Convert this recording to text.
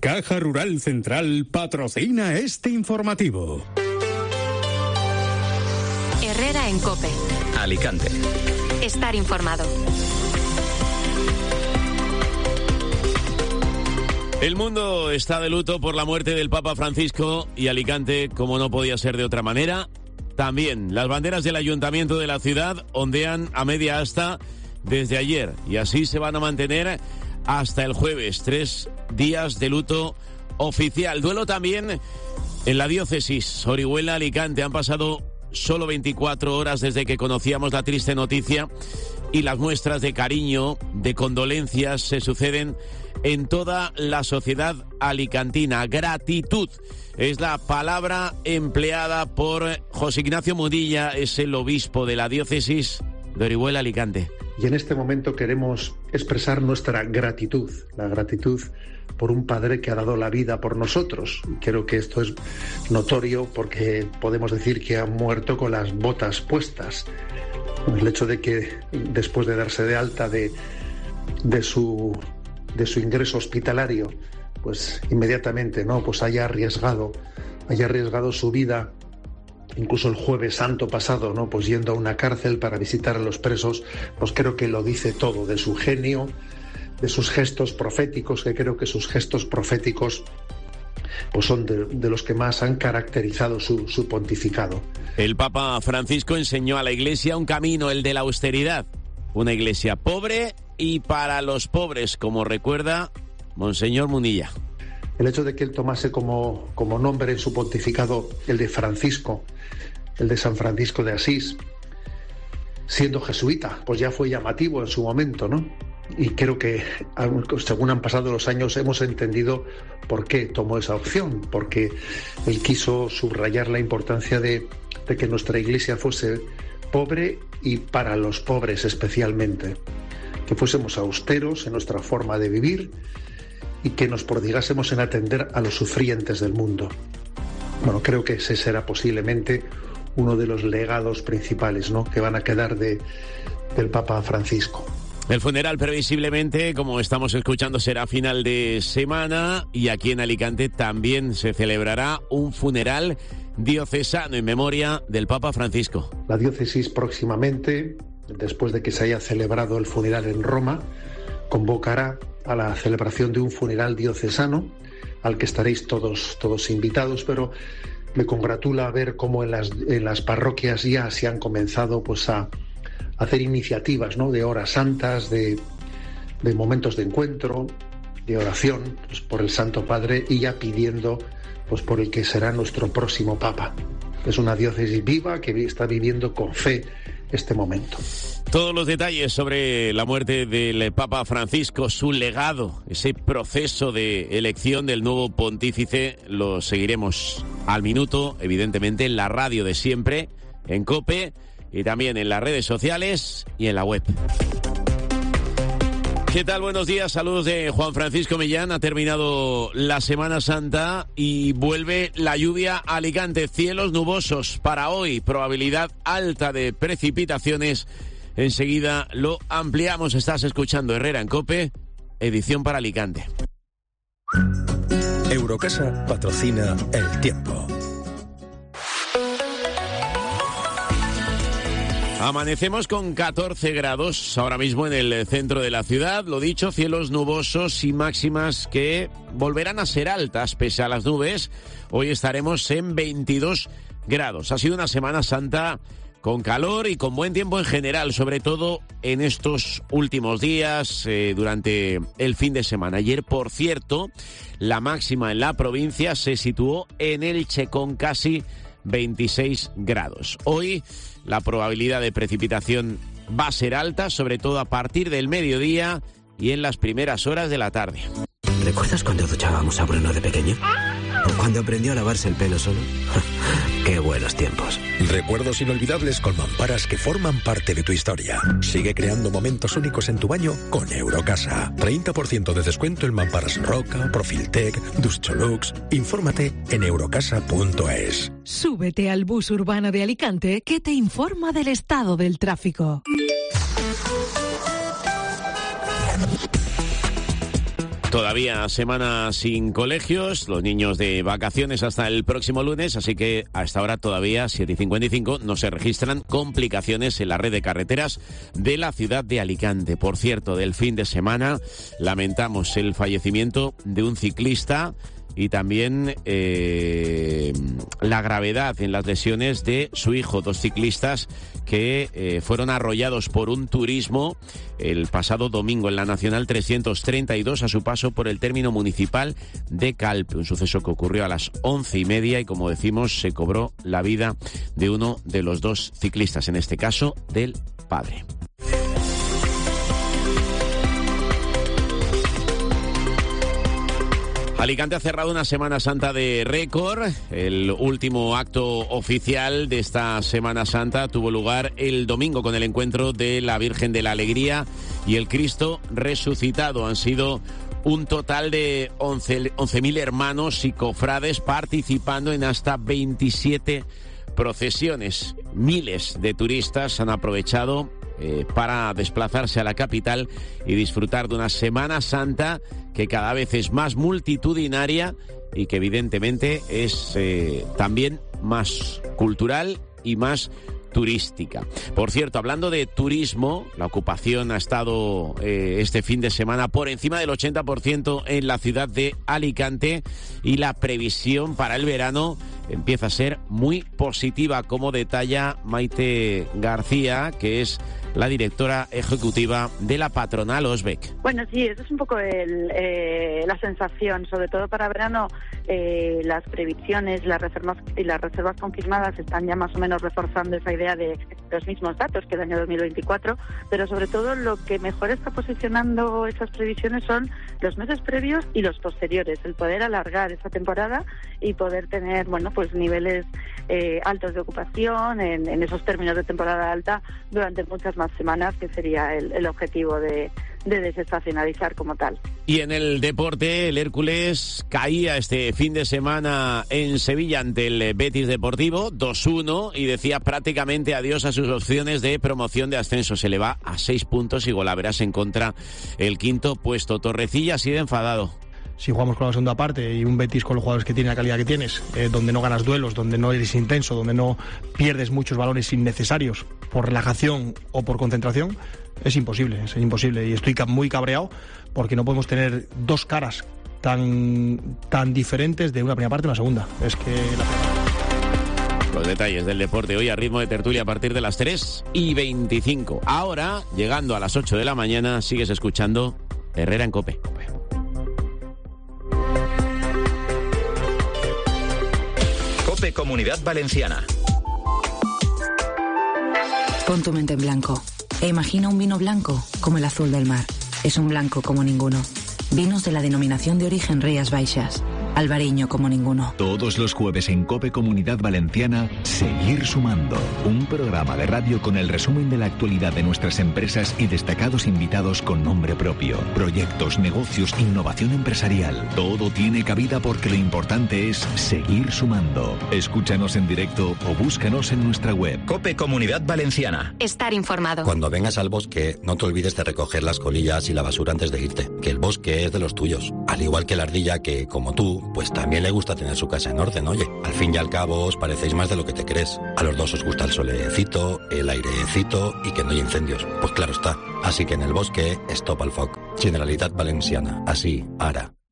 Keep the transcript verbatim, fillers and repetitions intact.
Caja Rural Central patrocina este informativo. Herrera en COPE. Alicante. Estar informado. El mundo está de luto por la muerte del Papa Francisco y Alicante, como no podía ser de otra manera, también. Las banderas del ayuntamiento de la ciudad ondean a media asta desde ayer y así se van a mantener hasta el jueves. Tres días de luto oficial. Duelo también en la diócesis Orihuela-Alicante. Han pasado solo veinticuatro horas desde que conocíamos la triste noticia y las muestras de cariño, de condolencias se suceden en toda la sociedad alicantina. Gratitud es la palabra empleada por José Ignacio Mudilla, es el obispo de la diócesis de Orihuela-Alicante. Y en este momento queremos expresar nuestra gratitud, la gratitud por un padre que ha dado la vida por nosotros. Creo que esto es notorio porque podemos decir que ha muerto con las botas puestas. El hecho de que después de darse de alta de, de su de su ingreso hospitalario, pues inmediatamente, ¿no? Pues haya arriesgado, haya arriesgado su vida, incluso el Jueves Santo pasado, ¿no? Pues yendo a una cárcel para visitar a los presos, pues creo que lo dice todo de su genio, de sus gestos proféticos, que creo que sus gestos proféticos pues son de, de los que más han caracterizado su, su pontificado. El Papa Francisco enseñó a la Iglesia un camino, el de la austeridad. Una Iglesia pobre y para los pobres, como recuerda Monseñor Munilla. El hecho de que él tomase como, como nombre en su pontificado el de Francisco, el de San Francisco de Asís, siendo jesuita, pues ya fue llamativo en su momento, ¿no? Y creo que según han pasado los años hemos entendido por qué tomó esa opción, porque él quiso subrayar la importancia de, de que nuestra Iglesia fuese pobre y para los pobres especialmente, que fuésemos austeros en nuestra forma de vivir y que nos prodigásemos en atender a los sufrientes del mundo. Bueno, creo que ese será posiblemente uno de los legados principales, ¿no?, que van a quedar de, del Papa Francisco. El funeral previsiblemente, como estamos escuchando, será a final de semana y aquí en Alicante también se celebrará un funeral diocesano en memoria del Papa Francisco. La diócesis próximamente, después de que se haya celebrado el funeral en Roma, convocará a la celebración de un funeral diocesano al que estaréis todos, todos invitados, pero me congratula ver cómo en las, en las parroquias ya se han comenzado pues a hacer iniciativas, ¿no?, de horas santas, de, de momentos de encuentro, de oración pues, por el Santo Padre y ya pidiendo pues por el que será nuestro próximo Papa. Es una diócesis viva que está viviendo con fe este momento. Todos los detalles sobre la muerte del Papa Francisco, su legado, ese proceso de elección del nuevo pontífice, lo seguiremos al minuto, evidentemente, en la radio de siempre, en COPE, y también en las redes sociales y en la web. ¿Qué tal? Buenos días, saludos de Juan Francisco Millán. Ha terminado la Semana Santa y vuelve la lluvia a Alicante. Cielos nubosos para hoy, probabilidad alta de precipitaciones. Enseguida lo ampliamos. Estás escuchando Herrera en COPE, edición para Alicante. Eurocasa patrocina El Tiempo. Amanecemos con catorce grados ahora mismo en el centro de la ciudad. Lo dicho, cielos nubosos y máximas que volverán a ser altas pese a las nubes. Hoy estaremos en veintidós grados. Ha sido una Semana Santa con calor y con buen tiempo en general, sobre todo en estos últimos días, eh, durante el fin de semana. Ayer, por cierto, la máxima en la provincia se situó en Elche con casi veintiséis grados. Hoy la probabilidad de precipitación va a ser alta, sobre todo a partir del mediodía y en las primeras horas de la tarde. ¿Recuerdas cuando duchábamos a Bruno de pequeño? ¿O cuando aprendió a lavarse el pelo solo? ¡Qué buenos tiempos! Recuerdos inolvidables con mamparas que forman parte de tu historia. Sigue creando momentos únicos en tu baño con Eurocasa. treinta por ciento de descuento en mamparas Roca, Profiltec, Duscholux. Infórmate en eurocasa punto es. Súbete al bus urbano de Alicante que te informa del estado del tráfico. Todavía semana sin colegios, los niños de vacaciones hasta el próximo lunes, así que a esta hora todavía, siete y cincuenta y cinco, no se registran complicaciones en la red de carreteras de la ciudad de Alicante. Por cierto, del fin de semana lamentamos el fallecimiento de un ciclista y también eh, la gravedad en las lesiones de su hijo, dos ciclistas que eh, fueron arrollados por un turismo el pasado domingo en la Nacional trescientos treinta y dos a su paso por el término municipal de Calpe, un suceso que ocurrió a las once y media y, como decimos, se cobró la vida de uno de los dos ciclistas, en este caso del padre. Alicante ha cerrado una Semana Santa de récord. El último acto oficial de esta Semana Santa tuvo lugar el domingo con el encuentro de la Virgen de la Alegría y el Cristo resucitado. Han sido un total de once mil hermanos y cofrades participando en hasta veintisiete procesiones. Miles de turistas han aprovechado eh, para desplazarse a la capital y disfrutar de una Semana Santa que cada vez es más multitudinaria y que evidentemente es eh, también más cultural y más turística. Por cierto, hablando de turismo, la ocupación ha estado eh, este fin de semana por encima del ochenta por ciento en la ciudad de Alicante y la previsión para el verano empieza a ser muy positiva, como detalla Maite García, que es la directora ejecutiva de la patronal Osbec. Bueno, sí, eso es un poco el, eh, la sensación, sobre todo para verano. Eh, las previsiones las reservas y las reservas confirmadas están ya más o menos reforzando esa idea de los mismos datos que el año dos mil veinticuatro, pero sobre todo lo que mejor está posicionando esas previsiones son los meses previos y los posteriores, el poder alargar esa temporada y poder tener, bueno, pues niveles eh, altos de ocupación en, en esos términos de temporada alta durante muchas más semanas, que sería el, el objetivo de, de desestacionalizar como tal. Y en el deporte, el Hércules caía este fin de semana en Sevilla ante el Betis Deportivo, dos uno, y decía prácticamente adiós a sus opciones de promoción de ascenso. Se le va a seis puntos y golaveras en contra el quinto puesto. Torrecilla sigue enfadado. Si jugamos con la segunda parte y un Betis con los jugadores que tiene, la calidad que tienes, eh, donde no ganas duelos, donde no eres intenso, donde no pierdes muchos balones innecesarios por relajación o por concentración, es imposible, es imposible. Y estoy muy cabreado porque no podemos tener dos caras tan, tan diferentes de una primera parte a una segunda. Es que la... Los detalles del deporte hoy a ritmo de tertulia a partir de las tres y veinticinco. Ahora, llegando a las ocho de la mañana, sigues escuchando Herrera en COPE. COPE Comunidad Valenciana. Pon tu mente en blanco e imagina un vino blanco como el azul del mar. Es un blanco como ninguno. Vinos de la denominación de origen Rías Baixas. Albariño como ninguno. Todos los jueves en COPE Comunidad Valenciana, Seguir Sumando. Un programa de radio con el resumen de la actualidad de nuestras empresas y destacados invitados con nombre propio. Proyectos, negocios, innovación empresarial. Todo tiene cabida porque lo importante es seguir sumando. Escúchanos en directo o búscanos en nuestra web. COPE Comunidad Valenciana. Estar informado. Cuando vengas al bosque, no te olvides de recoger las colillas y la basura antes de irte. Que el bosque es de los tuyos. Al igual que la ardilla que, como tú, pues también le gusta tener su casa en orden, oye. Al fin y al cabo os parecéis más de lo que te crees. A los dos os gusta el solecito, el airecito y que no hay incendios. Pues claro está. Así que en el bosque, stop al foc. Generalitat Valenciana. Así, ara.